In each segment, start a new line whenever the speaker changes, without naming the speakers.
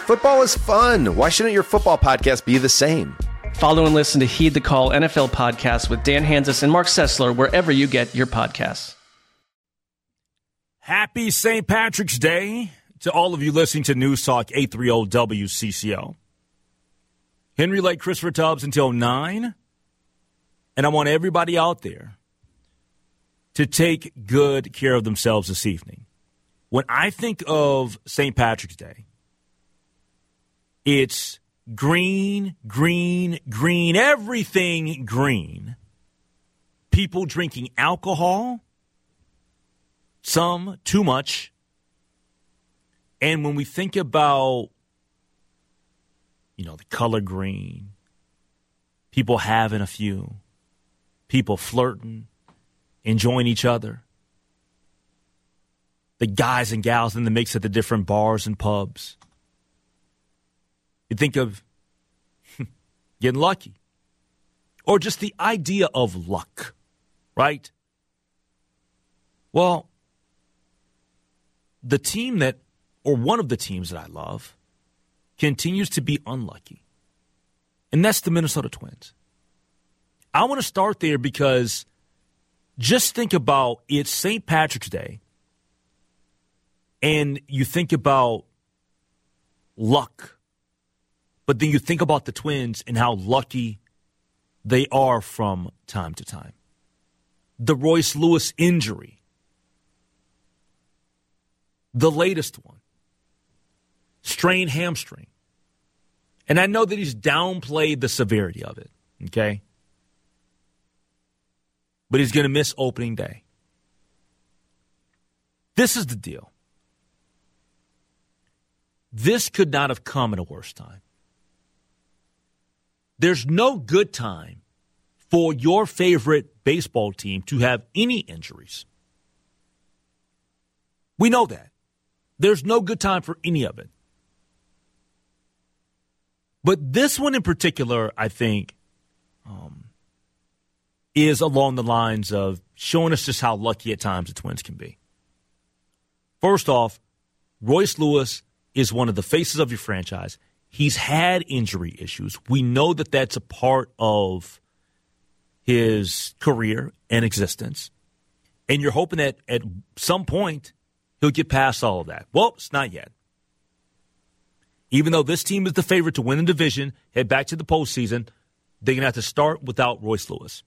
Football is fun. Why shouldn't your football podcast be the same?
Follow and listen to Heed the Call NFL podcast with Dan Hanzus and Mark Sessler wherever you get your podcasts.
Happy St. Patrick's Day to all of you listening to News Talk 830 WCCO. Henry Lake, Christopher Tubbs until 9. And I want everybody out there to take good care of themselves this evening. When I think of St. Patrick's Day, it's green, green, green, everything green. People drinking alcohol, some too much. And when we think about, the color green, people having a few, people flirting, enjoying each other, the guys and gals in the mix at the different bars and pubs. You think of getting lucky. Or just the idea of luck, right? Well, the team one of the teams that I love, continues to be unlucky. And that's the Minnesota Twins. I want to start there because just think about it's St. Patrick's Day, and you think about luck. But then you think about the Twins and how lucky they are from time to time. The Royce Lewis injury. The latest one. Strained hamstring. And I know that he's downplayed the severity of it, okay? But he's going to miss opening day. This is the deal. This could not have come at a worse time. There's no good time for your favorite baseball team to have any injuries. We know that. There's no good time for any of it. But this one in particular, I think, is along the lines of showing us just how lucky at times the Twins can be. First off, Royce Lewis is one of the faces of your franchise. He's had injury issues. We know that that's a part of his career and existence. And you're hoping that at some point he'll get past all of that. Well, it's not yet. Even though this team is the favorite to win the division, head back to the postseason, they're going to have to start without Royce Lewis.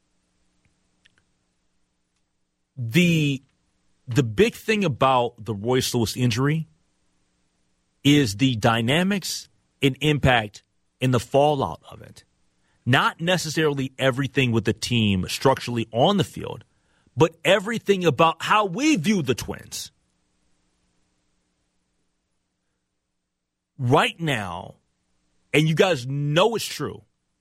The big thing about the Royce Lewis injury is the dynamics and impact and the fallout of it. Not necessarily everything with the team structurally on the field, but everything about how we view the Twins. Right now, and you guys know it's true,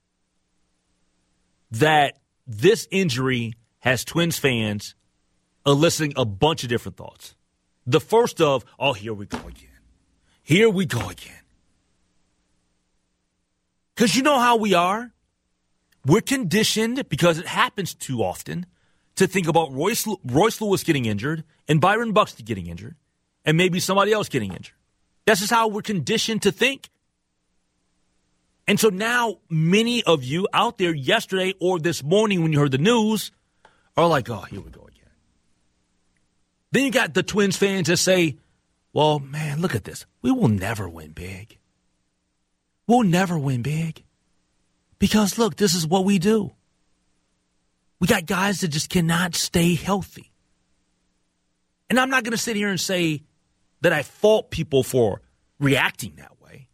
that this injury has Twins fans eliciting a bunch of different thoughts. The first of, oh, here we go again. Here we go again. Because you know how we are. We're conditioned, because it happens too often, to think about Royce Lewis getting injured and Byron Buxton getting injured and maybe somebody else getting injured. That's just how we're conditioned to think. And so now many of you out there yesterday or this morning when you heard the news are like, oh, here we go again. Then you got the Twins fans that say, well, man, look at this. We will never win big. We'll never win big. Because, look, this is what we do. We got guys that just cannot stay healthy. And I'm not going to sit here and say that I fault people for reacting that way.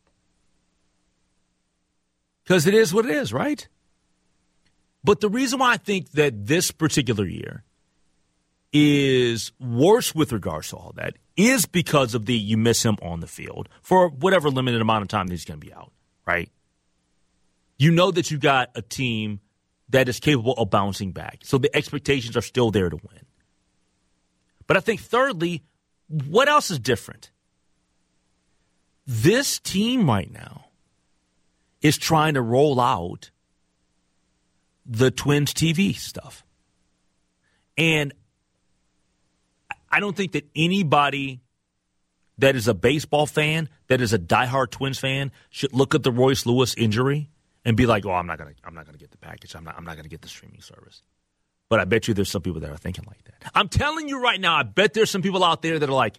Because it is what it is, right? But the reason why I think that this particular year is worse with regards to all that is because of you miss him on the field for whatever limited amount of time that he's going to be out, right? You know that you got a team that is capable of bouncing back. So the expectations are still there to win. But I think thirdly, what else is different? This team right now is trying to roll out the Twins TV stuff. And I don't think that anybody that is a baseball fan, that is a diehard Twins fan, should look at the Royce Lewis injury and be like, "Oh, I'm not gonna get the package. I'm not gonna get the streaming service." But I bet you there's some people that are thinking like that. I'm telling you right now, I bet there's some people out there that are like,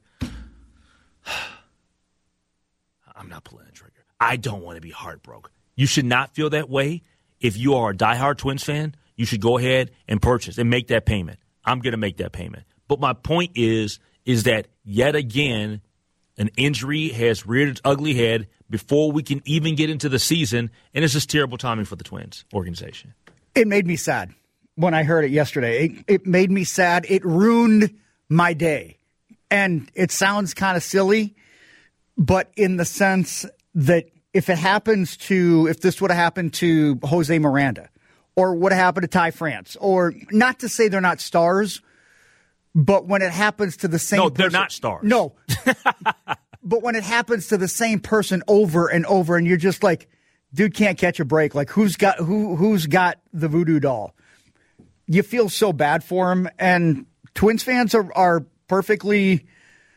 "I'm not pulling the trigger. I don't want to be heartbroken." You should not feel that way. If you are a diehard Twins fan, you should go ahead and purchase and make that payment. I'm going to make that payment. But my point is that yet again, an injury has reared its ugly head before we can even get into the season, and it's just terrible timing for the Twins organization.
It made me sad when I heard it yesterday. It made me sad. It ruined my day. And it sounds kind of silly, but in the sense that if this would have happened to Jose Miranda or would have happened to Ty France, or not to say they're not stars, but when it happens to the same person.
No, they're not stars.
No. But when it happens to the same person over and over, and you're just like, dude can't catch a break. Like, who's got the voodoo doll? You feel so bad for him. And Twins fans are perfectly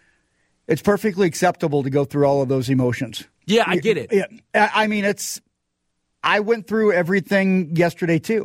acceptable to go through all of those emotions.
Yeah, I get it.
Yeah, I mean, I went through everything yesterday too.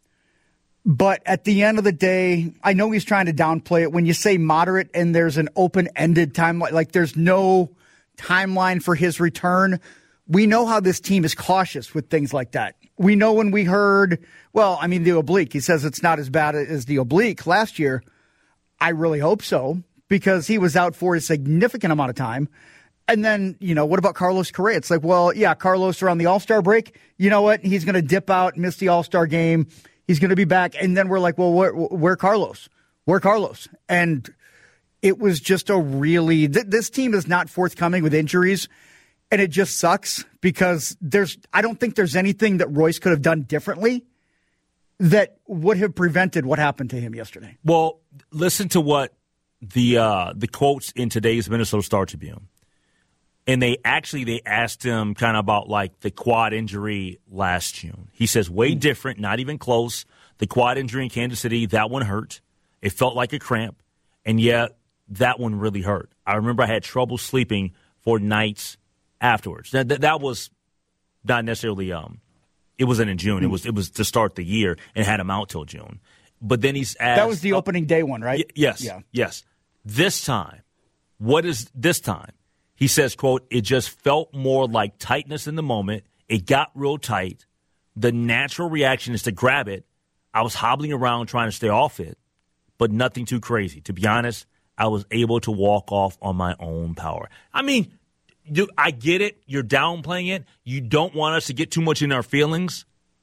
But at the end of the day, I know he's trying to downplay it. When you say moderate and there's an open-ended timeline, like there's no timeline for his return, we know how this team is cautious with things like that. We know when we heard, the oblique, he says it's not as bad as the oblique last year. I really hope so, because he was out for a significant amount of time. And then, what about Carlos Correa? It's like, Carlos around the All-Star break, you know what? He's going to dip out, miss the All-Star game. He's going to be back. And then we're like, well, where Carlos? Where Carlos? And it was just this team is not forthcoming with injuries. And it just sucks because I don't think there's anything that Royce could have done differently that would have prevented what happened to him yesterday.
Well, listen to what the quotes in today's Minnesota Star Tribune. And they asked him kind of about like the quad injury last June. He says, way different, not even close. The quad injury in Kansas City, that one hurt. It felt like a cramp. And yet, that one really hurt. I remember I had trouble sleeping for nights afterwards. That was not necessarily, it wasn't in June. It was to start the year and had him out till June. But then he's asked.
That was the opening day one, right?
Yes. Yeah. Yes. This time, what is this time? He says, quote, "It just felt more like tightness in the moment. It got real tight. The natural reaction is to grab it. I was hobbling around trying to stay off it, but nothing too crazy. To be honest, I was able to walk off on my own power." I mean, I get it. You're downplaying it. You don't want us to get too much in our feelings.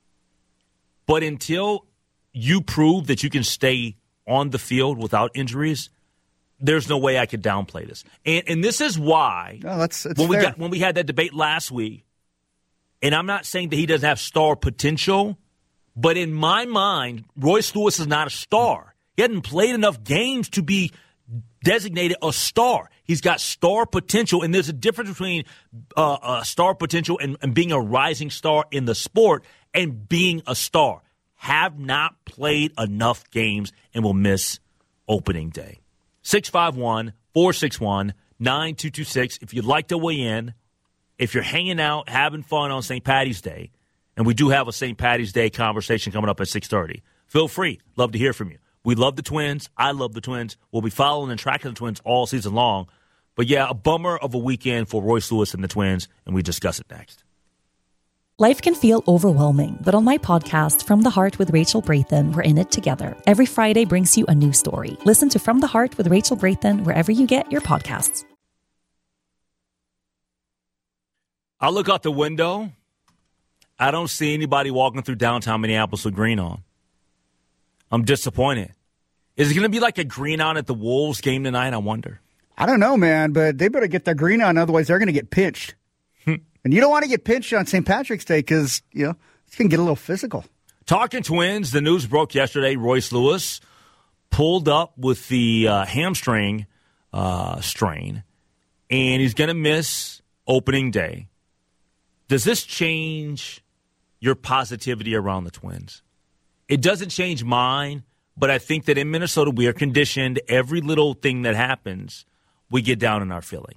But until you prove that you can stay on the field without injuries, there's no way I could downplay this. And this is why when we had that debate last week, and I'm not saying that he doesn't have star potential, but in my mind, Royce Lewis is not a star. He hadn't played enough games to be designated a star. He's got star potential, and there's a difference between star potential and being a rising star in the sport and being a star. Have not played enough games and will miss opening day. 651-461-9226. If you'd like to weigh in, if you're hanging out, having fun on St. Patty's Day, and we do have a St. Patty's Day conversation coming up at 6:30, feel free. Love to hear from you. We love the Twins. I love the Twins. We'll be following and tracking the Twins all season long. But, yeah, a bummer of a weekend for Royce Lewis and the Twins, and we discuss it next.
Life can feel overwhelming, but on my podcast, From the Heart with Rachel Brathen, we're in it together. Every Friday brings you a new story. Listen to From the Heart with Rachel Brathen wherever you get your podcasts.
I look out the window. I don't see anybody walking through downtown Minneapolis with green on. I'm disappointed. Is it going to be like a green on at the Wolves game tonight, I wonder?
I don't know, man, but they better get their green on, otherwise they're going to get pinched. And you don't want to get pinched on St. Patrick's Day because, it's going to get a little physical.
Talking Twins, the news broke yesterday. Royce Lewis pulled up with the hamstring strain, and he's going to miss opening day. Does this change your positivity around the Twins? It doesn't change mine, but I think that in Minnesota we are conditioned every little thing that happens, we get down in our feelings.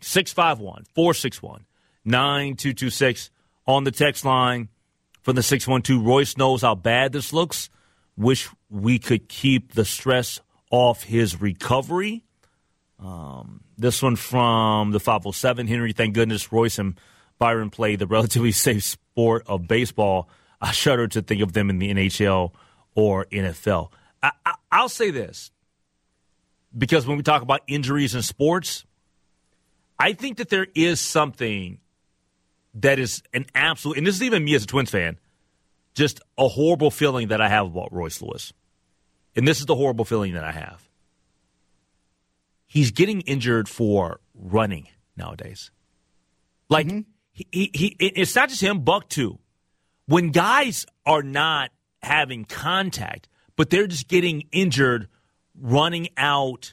651-461-9226 on the text line from the 612. Royce knows how bad this looks. Wish we could keep the stress off his recovery. This one from the 507. Henry, thank goodness Royce and Byron play the relatively safe sport of baseball. I shudder to think of them in the NHL or NFL. I'll say this, because when we talk about injuries in sports, I think that there is something that is an absolute, and this is even me as a Twins fan, just a horrible feeling that I have about Royce Lewis. And this is the horrible feeling that I have. He's getting injured for running nowadays. Like, it's not just him, Buck too. When guys are not having contact, but they're just getting injured running out.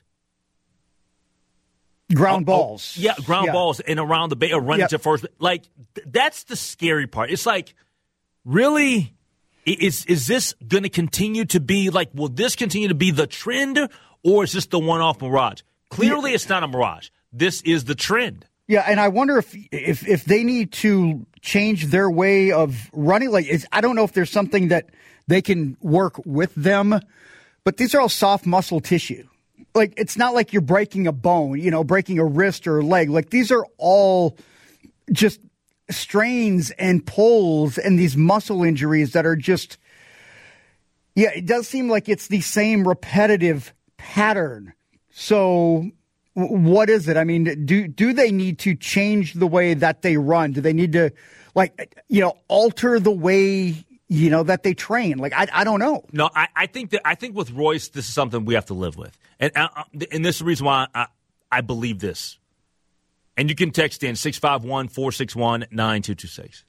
Ground balls.
Ground balls and around the bay or running to first. Like, that's the scary part. It's like, really? Is this going to continue to be, like, will this continue to be the trend, or is this the one-off mirage? Clearly, it's not a mirage. This is the trend.
Yeah, and I wonder if they need to change their way of running. Like, I don't know if there's something that they can work with them, but these are all soft muscle tissue. Like, it's not like you're breaking a bone, breaking a wrist or a leg. Like, these are all just strains and pulls and these muscle injuries that are just, it does seem like it's the same repetitive pattern. So what is it? I mean, do they need to change the way that they run? Do they need to, alter the way, that they train? Like, I don't know.
No, I think with Royce, this is something we have to live with. And this is the reason why I believe this. And you can text in 651-461-9226.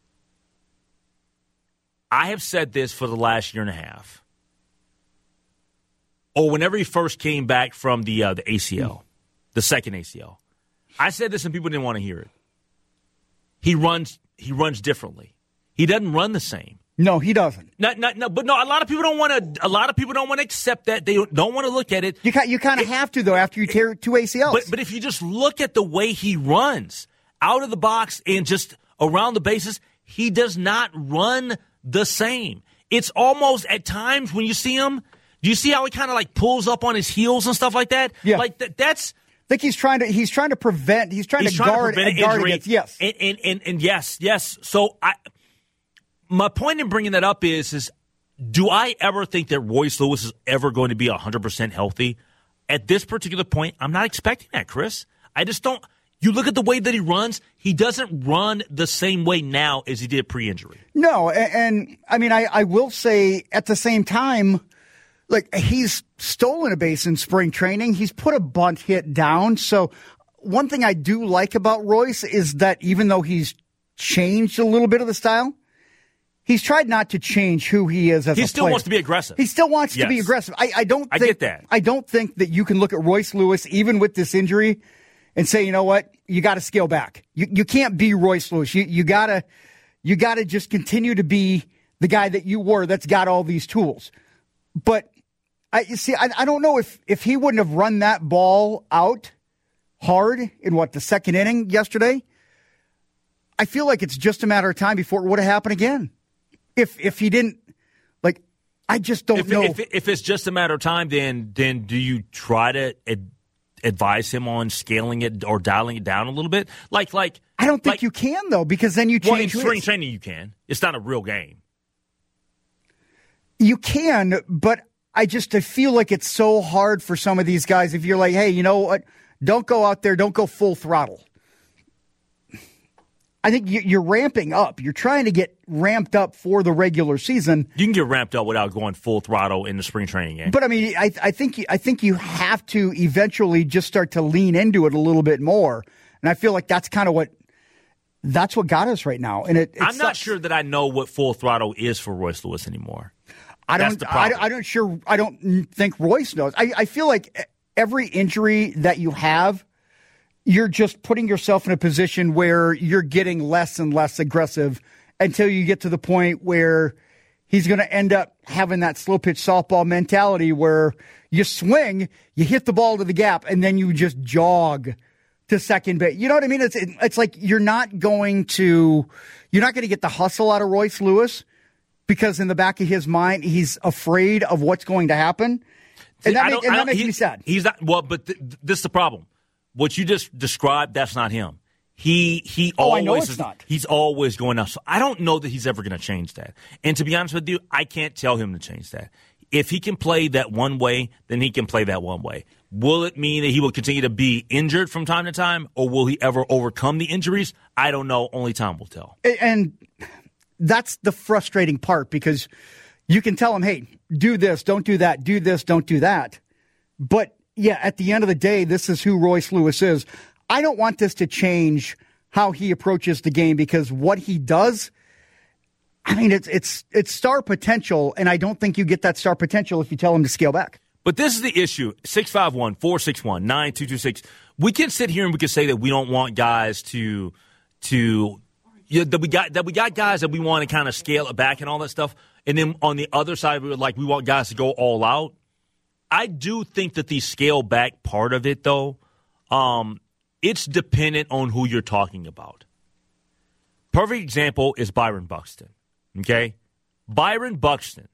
I have said this for the last year and a half. Or whenever he first came back from the ACL, the second ACL. I said this and people didn't want to hear it. He runs differently. He doesn't run the same.
No, he doesn't.
But a lot of people don't want to accept that. They don't want to look at it.
You kind of have to, though, after you tear 2 ACLs.
But if you just look at the way he runs out of the box and just around the bases, he does not run the same. It's almost at times when you see him, do you see how he kind of like pulls up on his heels and stuff like that?
Yeah.
Like that's.
I think he's trying to guard against. Yes.
And yes. So my point in bringing that up is do I ever think that Royce Lewis is ever going to be 100% healthy? At this particular point, I'm not expecting that, Chris. I just don't. You look at the way that he runs, he doesn't run the same way now as he did pre-injury.
No, and I mean, I will say at the same time, like, he's stolen a base in spring training. He's put a bunt hit down. So one thing I do like about Royce is that even though he's changed a little bit of the style, he's tried not to change who he is as a player.
He still wants to be aggressive.
He still wants to be aggressive. I get that. I don't think that you can look at Royce Lewis, even with this injury, and say, you know what, you got to scale back. You can't be Royce Lewis. You gotta just continue to be the guy that you were that's got all these tools. But I don't know if he wouldn't have run that ball out hard in the second inning yesterday. I feel like it's just a matter of time before it would have happened again. If he didn't, I just don't know.
If it's just a matter of time, then do you try to advise him on scaling it or dialing it down a little bit? I
don't think you can, though, because then you change.
Well, in spring training you can. It's not a real game.
You can, but I feel like it's so hard for some of these guys if you're like, hey, you know what? Don't go out there. Don't go full throttle. I think you're ramping up. You're trying to get ramped up for the regular season.
You can get ramped up without going full throttle in the spring training game.
But I mean, I think you have to eventually just start to lean into it a little bit more. And I feel like that's kind of what got us right now. And
I'm not sure that I know what full throttle is for Royce Lewis anymore.
I don't think Royce knows. I feel like every injury that you have, you're just putting yourself in a position where you're getting less and less aggressive until you get to the point where he's going to end up having that slow pitch softball mentality where you swing, you hit the ball to the gap, and then you just jog to second base. You know what I mean? It's like you're not going to get the hustle out of Royce Lewis because in the back of his mind, he's afraid of what's going to happen. And that makes me sad.
He's not, well, but this is the problem. What you just described, that's not him. He always,
I know it's not.
He's always going up. So I don't know that he's ever going to change that. And to be honest with you, I can't tell him to change that. If he can play that one way, then he can play that one way. Will it mean that he will continue to be injured from time to time, or will he ever overcome the injuries? I don't know. Only time will tell.
And that's the frustrating part because you can tell him, hey, do this, don't do that, do this, don't do that. But, yeah, at the end of the day, this is who Royce Lewis is. I don't want this to change how he approaches the game because what he does, I mean, it's star potential, and I don't think you get that star potential if you tell him to scale back.
But this is the issue. 651-461-9226. We can sit here and we can say that we don't want guys that we got guys that we want to kind of scale it back and all that stuff. And then on the other side, we want guys to go all out. I do think that the scale back part of it, though, it's dependent on who you're talking about. Perfect example is Byron Buxton. Okay, Byron Buxton.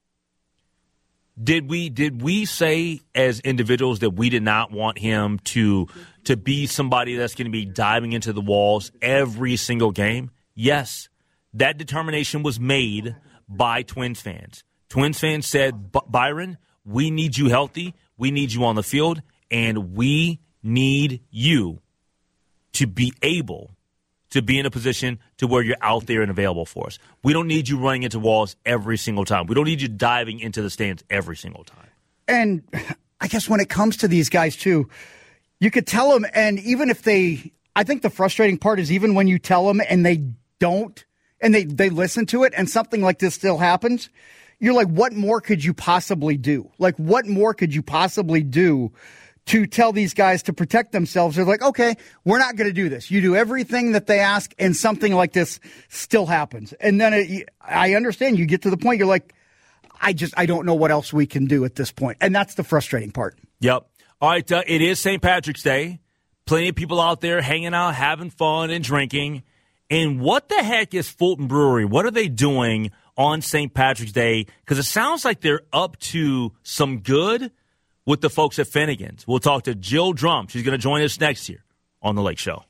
Did we say as individuals that we did not want him to be somebody that's going to be diving into the walls every single game? Yes, that determination was made by Twins fans. Twins fans said, Byron, we need you healthy, we need you on the field, and we need you to be able to be in a position to where you're out there and available for us. We don't need you running into walls every single time. We don't need you diving into the stands every single time. And
I guess when it comes to these guys, too, you could tell them, and even if I think the frustrating part is even when you tell them and they don't, and they listen to it, and something like this still happens, you're like, what more could you possibly do? Like, what more could you possibly do to tell these guys to protect themselves? They're like, okay, we're not going to do this. You do everything that they ask, and something like this still happens. And then I understand you get to the point you're like, I don't know what else we can do at this point. And that's the frustrating part.
Yep. All right, it is St. Patrick's Day. Plenty of people out there hanging out, having fun and drinking. And what the heck is Fulton Brewery? What are they doing on St. Patrick's Day? Because it sounds like they're up to some good with the folks at Finnegan's. We'll talk to Jill Drum. She's going to join us next year on The Lake Show.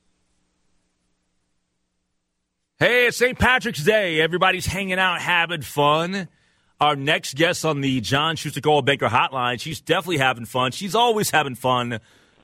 Hey, it's St. Patrick's Day. Everybody's hanging out, having fun. Our next guest on the John Schuster Coldwell Banker Hotline, she's definitely having fun. She's always having fun.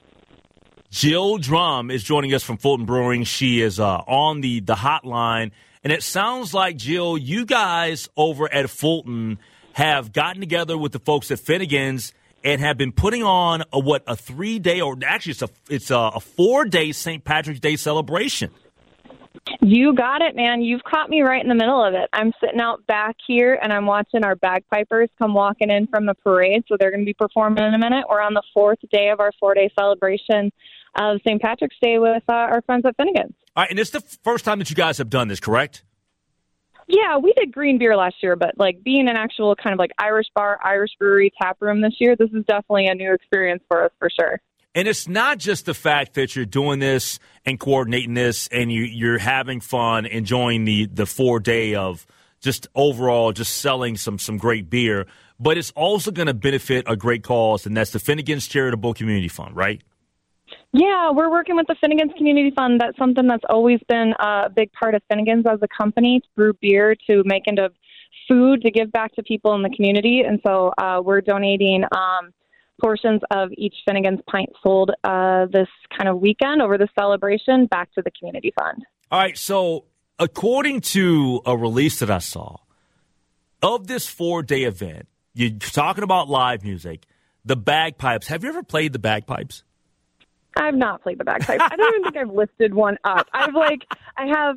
Jill Drum is joining us from Fulton Brewing. She is on the hotline. And it sounds like, Jill, you guys over at Fulton have gotten together with the folks at Finnegan's and have been putting on a 3-day, or actually it's a 4-day St. Patrick's Day celebration.
You got it, man. You've caught me right in the middle of it. I'm sitting out back here, and I'm watching our bagpipers come walking in from the parade, so they're going to be performing in a minute. We're on the 4th day of our 4-day celebration of St. Patrick's Day with our friends at Finnegan's.
All right, and it's the first time that you guys have done this, correct?
Yeah, we did green beer last year, but like being an actual kind of like Irish bar, Irish brewery, tap room this year, this is definitely a new experience for us for sure.
And it's not just the fact that you're doing this and coordinating this and you're having fun, enjoying the 4-day of just overall just selling some great beer, but it's also going to benefit a great cause, and that's the Finnegan's Charitable Community Fund, right?
Yeah, we're working with the Finnegan's Community Fund. That's something that's always been a big part of Finnegan's as a company, to brew beer, to make into food, to give back to people in the community. And so we're donating portions of each Finnegan's pint sold this kind of weekend over the celebration back to the community fund.
All right, so according to a release that I saw of this 4-day event, you're talking about live music, the bagpipes. Have you ever played the bagpipes?
I've not played the bagpipes. I don't even think I've lifted one up. I have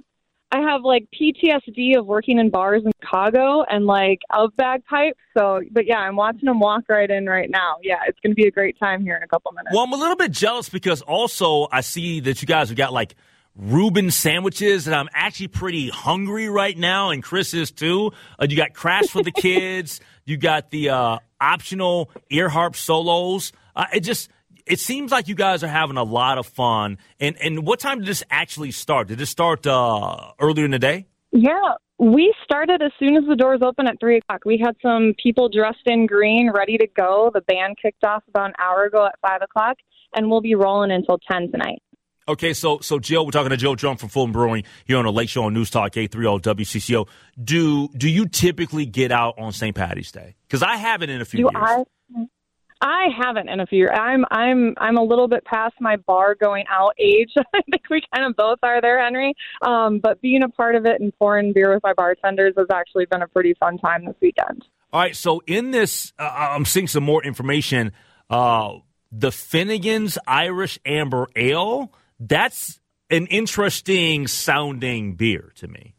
PTSD of working in bars in Chicago and of bagpipes. So, but yeah, I'm watching them walk right in right now. Yeah, it's going to be a great time here in a couple minutes.
Well, I'm a little bit jealous because also I see that you guys have got Reuben sandwiches, and I'm actually pretty hungry right now, and Chris is too. You got Crash for the kids. You got the optional ear harp solos. it seems like you guys are having a lot of fun. And what time did this actually start? Did it start earlier in the day?
Yeah, we started as soon as the doors opened at 3 o'clock. We had some people dressed in green ready to go. The band kicked off about an hour ago at 5 o'clock, and we'll be rolling until 10 tonight.
Okay, so Jill, we're talking to Jill Drum from Fulton Brewing here on the Lake Show on News Talk 830 WCCO. Do you typically get out on St. Patty's Day? Because I haven't in a few years.
I haven't in a few years. I'm a little bit past my bar going out age. I think we kind of both are there, Henry. But being a part of it and pouring beer with my bartenders has actually been a pretty fun time this weekend.
All right, so in this, I'm seeing some more information. The Finnegan's Irish Amber Ale, that's an interesting sounding beer to me.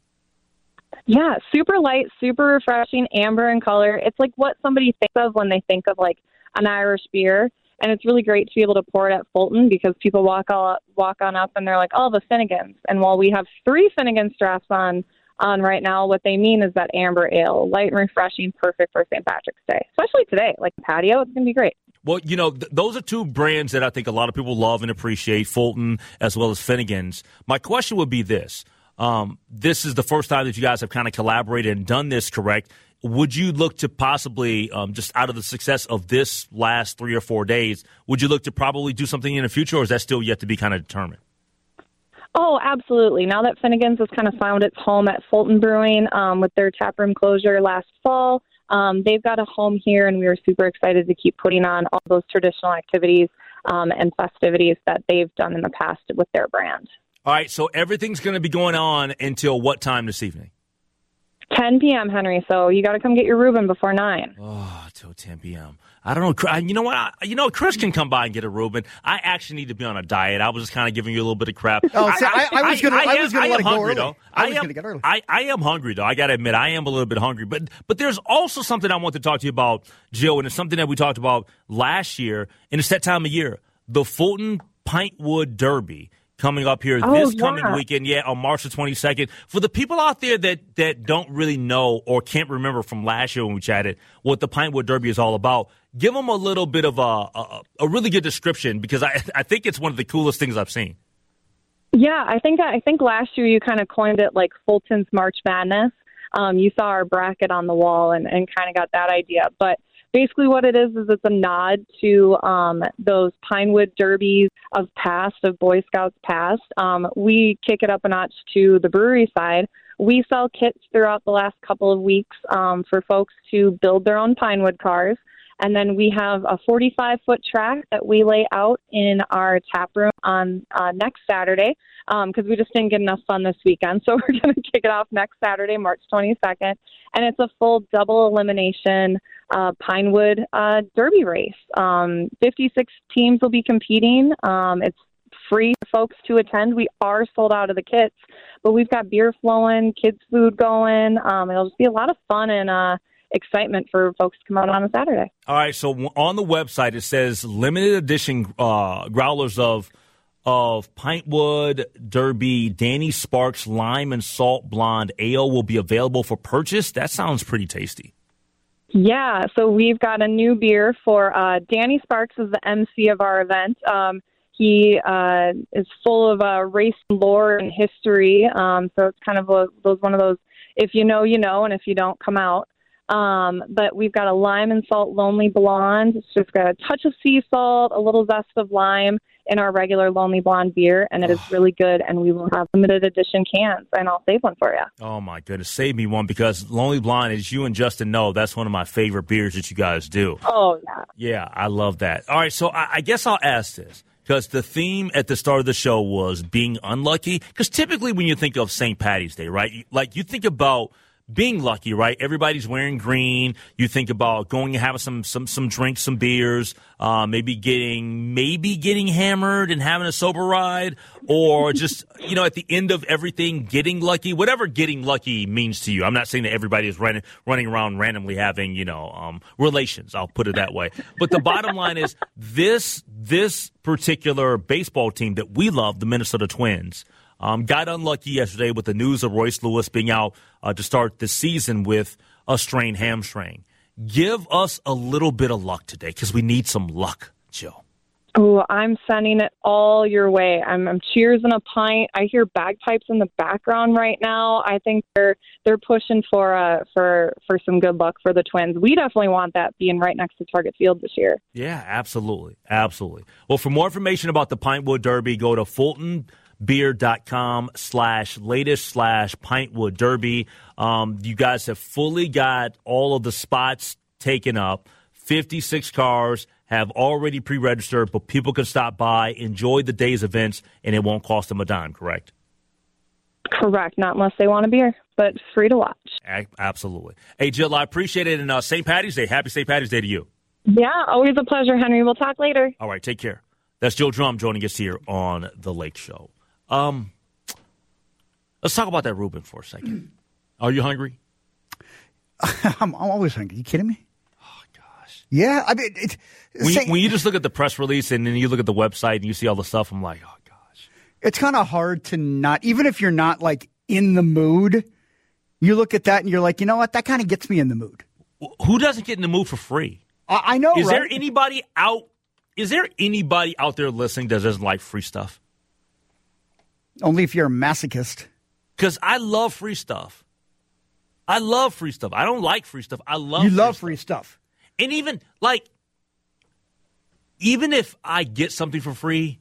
Yeah, super light, super refreshing, amber in color. It's like what somebody thinks of when they think of like an Irish beer, and it's really great to be able to pour it at Fulton because people walk on up and they're like, oh, the Finnegans. And while we have 3 Finnegan's drafts on right now, what they mean is that amber ale, light and refreshing, perfect for St. Patrick's Day, especially today, like patio. It's going to be great.
Well, you know, those are 2 brands that I think a lot of people love and appreciate, Fulton as well as Finnegan's. My question would be this. This is the first time that you guys have kind of collaborated and done this, correct? Would you look to possibly, just out of the success of this last 3 or 4 days, would you look to probably do something in the future, or is that still yet to be kind of determined?
Oh, absolutely. Now that Finnegan's has kind of found its home at Fulton Brewing with their taproom closure last fall, they've got a home here, and we are super excited to keep putting on all those traditional activities and festivities that they've done in the past with their brand.
All right, so everything's going to be going on until what time this evening?
10 p.m., Henry, so you got to come get your Reuben before 9.
Oh, till 10 p.m. I don't know. You know what? Chris can come by and get a Reuben. I actually need to be on a diet. I was just kind of giving you a little bit of crap.
Oh, I was going to let it go early.
Though.
I was going to get early.
I am hungry, though. I got to admit, I am a little bit hungry. But there's also something I want to talk to you about, Jill, and it's something that we talked about last year, and it's that time of year, the Fulton Pintwood Derby. Coming up here coming weekend, on March the 22nd. For the people out there that don't really know or can't remember from last year when we chatted what the Pintwood Derby is all about, give them a little bit of a really good description, because I think it's one of the coolest things I've seen.
Yeah, I think last year you kind of coined it like Fulton's March Madness. You saw our bracket on the wall and kind of got that idea. But basically what it is it's a nod to those Pinewood Derbies of Boy Scouts past. We kick it up a notch to the brewery side. We sell kits throughout the last couple of weeks for folks to build their own Pinewood cars. And then we have a 45-foot track that we lay out in our tap room on next Saturday because we just didn't get enough fun this weekend. So we're going to kick it off next Saturday, March 22nd. And it's a full double elimination Pinewood Derby race. 56 teams will be competing. It's free for folks to attend. We are sold out of the kits, but we've got beer flowing, kids food going. It'll just be a lot of fun and excitement for folks to come out on a Saturday.
All right, so on the website it says limited edition growlers of Pintwood Derby Danny Sparks Lime and Salt Blonde Ale will be available for purchase. That sounds pretty tasty.
Yeah, so we've got a new beer for Danny Sparks is the MC of our event. He is full of race lore and history, so it's kind of one of those, if you know, you know, and if you don't, come out. But we've got a lime and salt Lonely Blonde. It's just got a touch of sea salt, a little zest of lime in our regular Lonely Blonde beer, and it is really good, and we will have limited edition cans, and I'll save one for you.
Oh, my goodness. Save me one, because Lonely Blonde, as you and Justin know, that's one of my favorite beers that you guys do.
Oh, yeah.
Yeah, I love that. All right, so I guess I'll ask this, because the theme at the start of the show was being unlucky, because typically when you think of St. Patty's Day, right, like you think about being lucky, right? Everybody's wearing green. You think about going and having some drinks, some beers, maybe getting hammered and having a sober ride, or just, you know, at the end of everything, getting lucky, whatever getting lucky means to you. I'm not saying that everybody is running around randomly having, you know, relations. I'll put it that way. But the bottom line is this particular baseball team that we love, the Minnesota Twins, got unlucky yesterday with the news of Royce Lewis being out to start the season with a strained hamstring. Give us a little bit of luck today, because we need some luck, Jill.
Oh, I'm sending it all your way. I'm cheersing a pint. I hear bagpipes in the background right now. I think they're pushing for some good luck for the Twins. We definitely want that being right next to Target Field this year.
Yeah, absolutely. Absolutely. Well, for more information about the Pintwood Derby, go to FultonBeer.com/latest/Pintwood Derby. You guys have fully got all of the spots taken up. 56 cars have already pre-registered, but people can stop by, enjoy the day's events, and it won't cost them a dime, correct?
Correct, not unless they want a beer, but free to watch.
Absolutely. Hey, Jill, I appreciate it, and St. Patty's Day. Happy St. Patty's Day to you.
Yeah, always a pleasure, Henry. We'll talk later.
All right, take care. That's Jill Drum joining us here on The Lake Show. Let's talk about that Reuben for a second. Are you hungry?
I'm always hungry. You kidding me? Yeah, I mean,
when you just look at the press release and then you look at the website and you see all the stuff, I'm like, oh, gosh.
It's kind of hard to not, even if you're not, like, in the mood, you look at that and you're like, you know what, that kind of gets me in the mood.
Who doesn't get in the mood for free?
I know,
Is
right?
there anybody out there listening that doesn't like free stuff?
Only if you're a masochist.
Because I love free stuff. I love free stuff. I don't like free stuff. I love
You love free stuff.
And even if I get something for free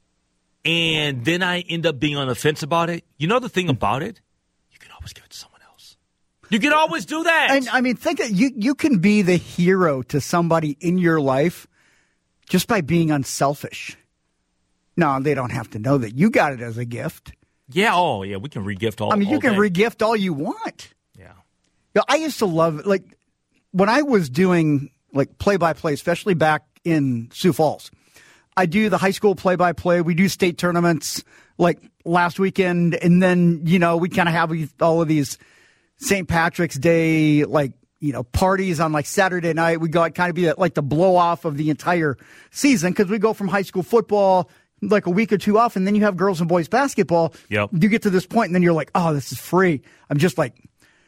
and then I end up being on the fence about it, you know the thing about it? You can always give it to someone else. You can always do that.
And I mean, think you can be the hero to somebody in your life just by being unselfish. No, they don't have to know that you got it as a gift.
Yeah, we can re-gift all.
I mean, you can
day.
re-gift all you want.
Yeah.
You know, I used to love, like, when I was doing, like, play-by-play, especially back in Sioux Falls, I do the high school play-by-play. We do state tournaments, like, last weekend, and then, you know, we kind of have all of these St. Patrick's Day, like, you know, parties on, like, Saturday night. We got kind of be like the blow-off of the entire season because we go from high school football, like, a week or two off, and then you have girls and boys basketball.
Yep.
You get to this point, and then you're like, oh, this is free. I'm just like...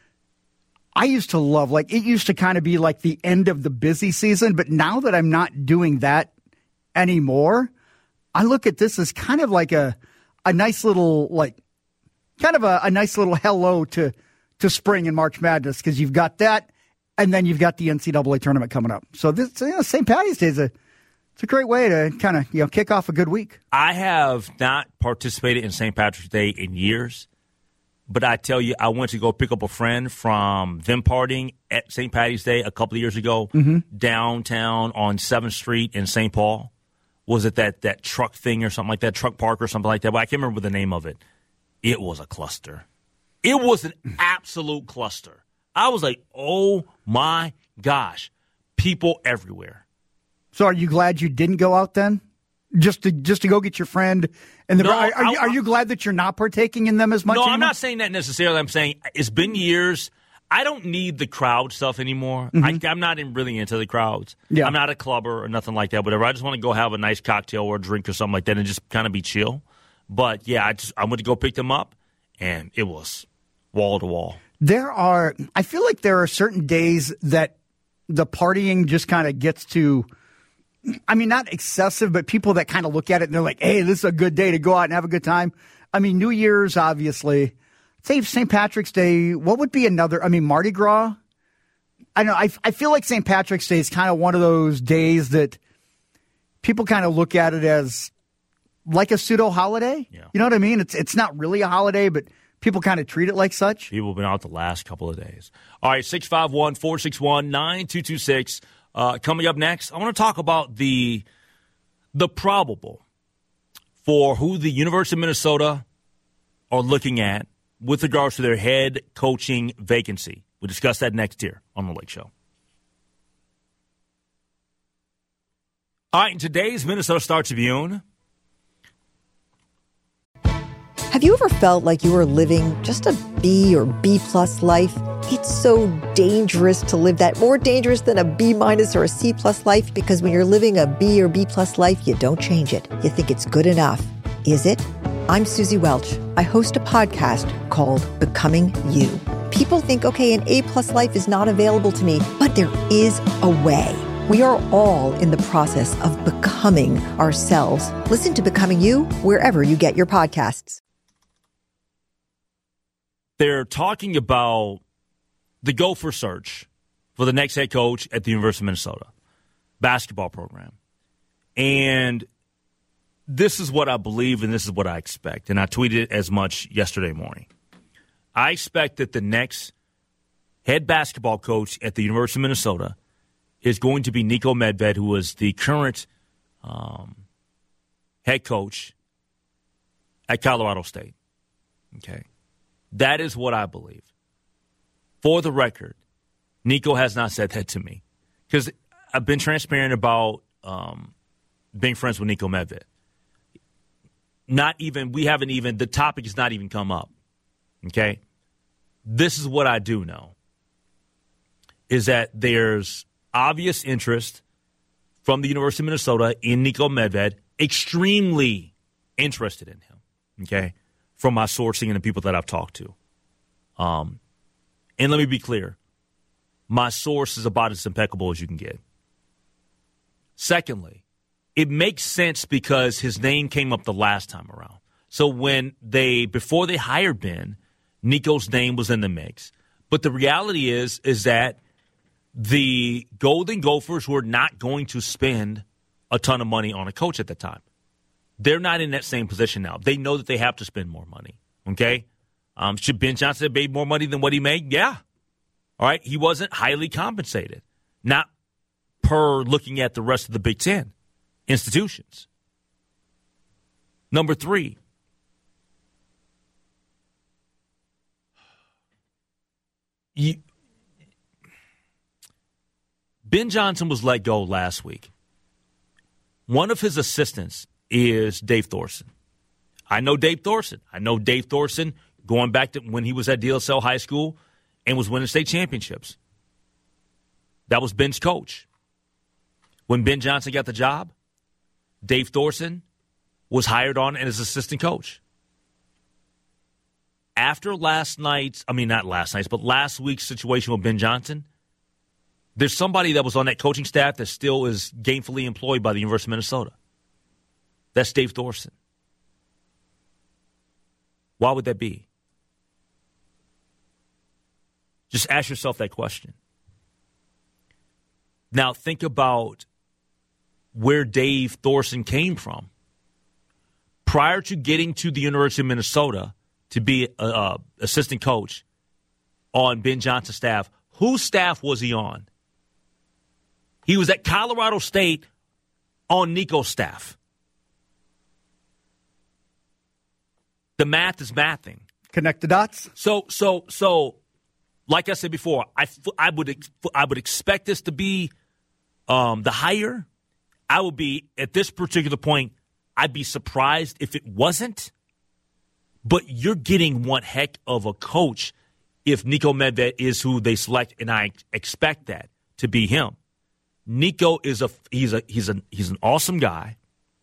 I used to love, like, it used to kind of be like the end of the busy season, but now that I'm not doing that anymore, I look at this as kind of like a nice little, like, kind of a nice little hello to spring and March Madness, because you've got that, and then you've got the NCAA tournament coming up. So this, St. Patty's Day it's a great way to kind of, kick off a good week.
I have not participated in St. Patrick's Day in years. But I tell you, I went to go pick up a friend from them partying at St. Patty's Day a couple of years ago downtown on 7th Street in St. Paul. Was it that truck thing or something like that, truck park or something like that? But I can't remember the name of it. It was a cluster. It was an absolute cluster. I was like, oh, my gosh, people everywhere.
So are you glad you didn't go out then? Just to go get your friend, and are you glad that you're not partaking in them as much?
No,
anymore?
I'm not saying that necessarily. I'm saying it's been years. I don't need the crowd stuff anymore. I'm not really into the crowds.
Yeah.
I'm not a clubber or nothing like that. Whatever. I just want to go have a nice cocktail or a drink or something like that and just kind of be chill. But yeah, I went to go pick them up, and it was wall to wall.
I feel like there are certain days that the partying just kind of gets to. I mean, not excessive, but people that kind of look at it and they're like, hey, this is a good day to go out and have a good time. I mean, New Year's, obviously. Say St. Patrick's Day, what would be another? I mean, Mardi Gras? I don't know. I feel like St. Patrick's Day is kind of one of those days that people kind of look at it as like a pseudo-holiday.
Yeah.
You know what I mean? It's not really a holiday, but people kind of treat it like such.
People have been out the last couple of days. All right, 651-461-9226. Coming up next, I want to talk about the probable for who the University of Minnesota are looking at with regards to their head coaching vacancy. We'll discuss that next here on The Lake Show. All right, in today's Minnesota Star Tribune.
Have you ever felt like you were living just a B or B+ life? It's so dangerous to live that, more dangerous than a B- or a C+ life, because when you're living a B or B+ life, you don't change it. You think it's good enough. Is it? I'm Susie Welch. I host a podcast called Becoming You. People think, okay, an A+ life is not available to me, but there is a way. We are all in the process of becoming ourselves. Listen to Becoming You wherever you get your podcasts.
They're talking about the Gopher search for the next head coach at the University of Minnesota basketball program. And this is what I believe and this is what I expect. And I tweeted as much yesterday morning. I expect that the next head basketball coach at the University of Minnesota is going to be Niko Medved, who is the current head coach at Colorado State. Okay. That is what I believe. For the record, Niko has not said that to me because I've been transparent about being friends with Niko Medved. The topic has not even come up. Okay? This is what I do know, is that there's obvious interest from the University of Minnesota in Niko Medved, extremely interested in him, okay, from my sourcing and the people that I've talked to. And let me be clear, my source is about as impeccable as you can get. Secondly, it makes sense because his name came up the last time around. So before they hired Ben, Niko's name was in the mix. But the reality is that the Golden Gophers were not going to spend a ton of money on a coach at the time. They're not in that same position now. They know that they have to spend more money. Okay? Should Ben Johnson have made more money than what he made? Yeah. All right? He wasn't highly compensated. Not per looking at the rest of the Big Ten institutions. Number 3. Ben Johnson was let go last week. One of his assistants is Dave Thorson. I know Dave Thorson. Going back to when he was at DSL High School and was winning state championships. That was Ben's coach. When Ben Johnson got the job, Dave Thorson was hired on as assistant coach. After last week's situation with Ben Johnson, there's somebody that was on that coaching staff that still is gainfully employed by the University of Minnesota. That's Dave Thorson. Why would that be? Just ask yourself that question. Now think about where Dave Thorson came from. Prior to getting to the University of Minnesota to be an assistant coach on Ben Johnson's staff, whose staff was he on? He was at Colorado State on Niko's staff. The math is mathing.
Connect the dots.
So, like I said before, I would expect this to be the hire. I would be at this particular point. I'd be surprised if it wasn't. But you're getting one heck of a coach if Niko Medved is who they select, and I expect that to be him. Niko is he's an awesome guy.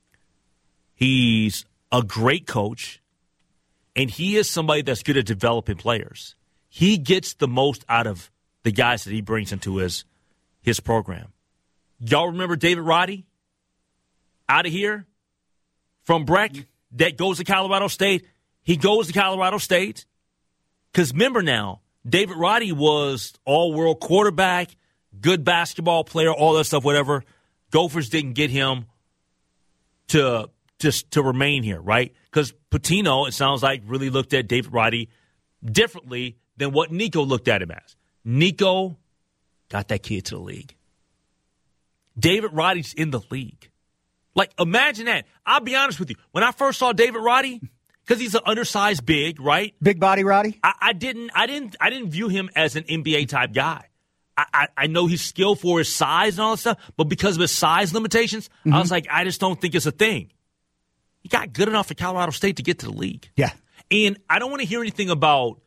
He's a great coach, and he is somebody that's good at developing players. He gets the most out of the guys that he brings into his program. Y'all remember David Roddy out of here from Breck that goes to Colorado State? He goes to Colorado State because remember now, David Roddy was all-world quarterback, good basketball player, all that stuff, whatever. Gophers didn't get him to remain here, right? Because Pitino, it sounds like, really looked at David Roddy differently than what Niko looked at him as. Niko got that kid to the league. David Roddy's in the league. Like, imagine that. I'll be honest with you. When I first saw David Roddy, because he's an undersized big, right?
Big body Roddy?
I didn't view him as an NBA type guy. I know he's skilled for his size and all that stuff, but because of his size limitations, I was like, I just don't think it's a thing. He got good enough at Colorado State to get to the league.
Yeah.
And I don't want to hear anything about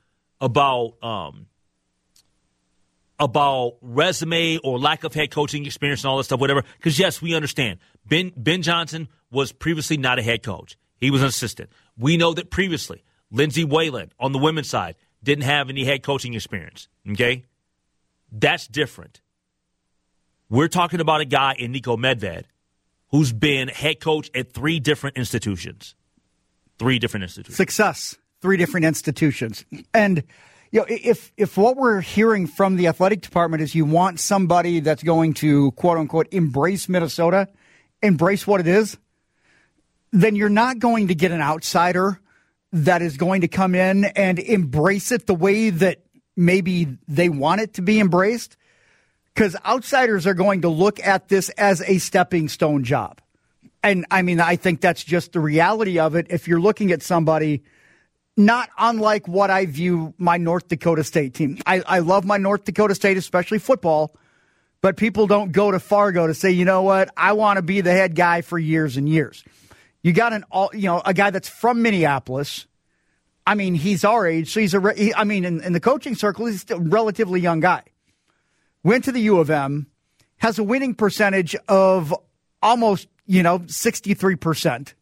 resume or lack of head coaching experience and all that stuff, whatever, because, yes, we understand. Ben Johnson was previously not a head coach. He was an assistant. We know that previously Lindsey Whalen on the women's side didn't have any head coaching experience, okay? That's different. We're talking about a guy in Niko Medved who's been head coach at 3 different institutions. 3 different institutions.
Success, 3 different institutions. And if what we're hearing from the athletic department is you want somebody that's going to, quote unquote, embrace Minnesota, embrace what it is, then you're not going to get an outsider that is going to come in and embrace it the way that maybe they want it to be embraced. Because outsiders are going to look at this as a stepping stone job. And I mean, I think that's just the reality of it. If you're looking at somebody not unlike what I view my North Dakota State team. I love my North Dakota State, especially football, but people don't go to Fargo to say, you know what, I want to be the head guy for years and years. You got a guy that's from Minneapolis. I mean, he's our age, so he's in the coaching circle, he's still a relatively young guy. Went to the U of M, has a winning percentage of almost, 63%.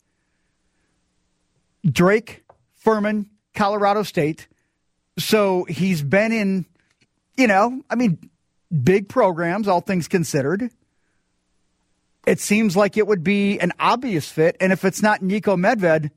Drake, Furman, Colorado State. So he's been in, big programs, all things considered. It seems like it would be an obvious fit. And if it's not Niko Medved,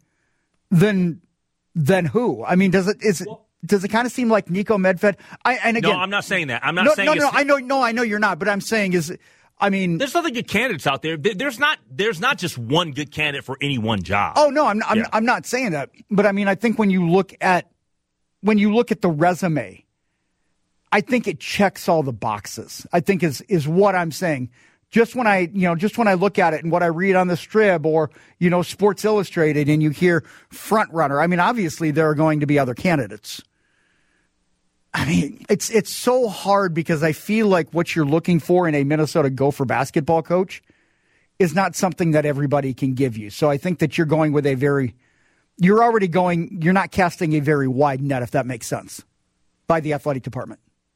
then who? I mean, does it kind of seem like Niko Medved?
No, I'm not saying that. I'm not saying
I know you're not, but I'm saying there's
other good candidates out there. There's not just one good candidate for any one job.
Oh no, I'm not saying that. But I mean, I think when you look at the resume, I think it checks all the boxes. I think is what I'm saying. Just when I look at it and what I read on the Strib or, Sports Illustrated and you hear front runner. I mean, obviously there are going to be other candidates. I mean, it's so hard because I feel like what you're looking for in a Minnesota Gopher basketball coach is not something that everybody can give you. So I think that you're going with you're not casting a very wide net, if that makes sense, by the athletic department.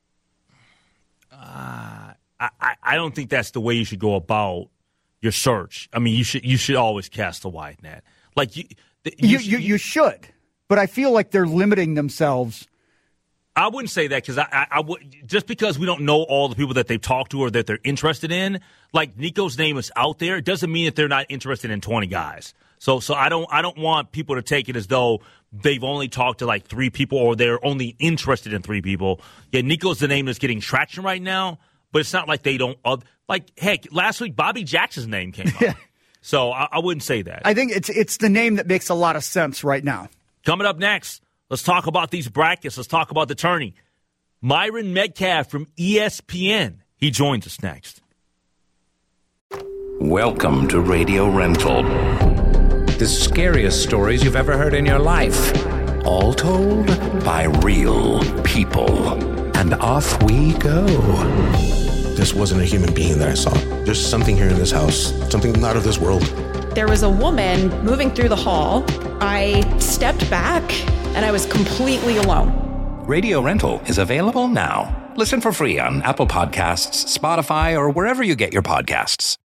I don't think that's the way you should go about your search. I memean, you should always cast a wide net. Like you should, but I feel like they're limiting themselves. I wouldn't say that because I would just because we don't know all the people that they've talked to or that they're interested in. Like Niko's name is out there, it doesn't mean that they're not interested in 20 guys. So I don't want people to take it as though they've only talked to like 3 people or they're only interested in 3 people. Yeah, Niko's the name that's getting traction right now, but it's not like they don't. Heck, last week Bobby Jackson's name came up. So I wouldn't say that. I think it's the name that makes a lot of sense right now. Coming up next, let's talk about these brackets. Let's talk about the tourney. Myron Metcalf from ESPN. He joins us next.
Welcome to Radio Rental. The scariest stories you've ever heard in your life. All told by real people. And off we go.
This wasn't a human being that I saw. There's something here in this house. Something not of this world.
There was a woman moving through the hall. I stepped back and I was completely alone.
Radio Rental is available now. Listen for free on Apple Podcasts, Spotify, or wherever you get your podcasts.